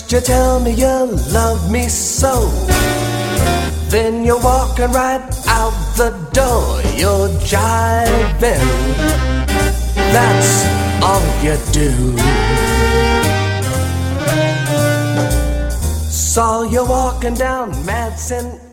First you tell me you love me so, then you're walking right out the door. You're jiving, that's all you do. Saw you walking down Madison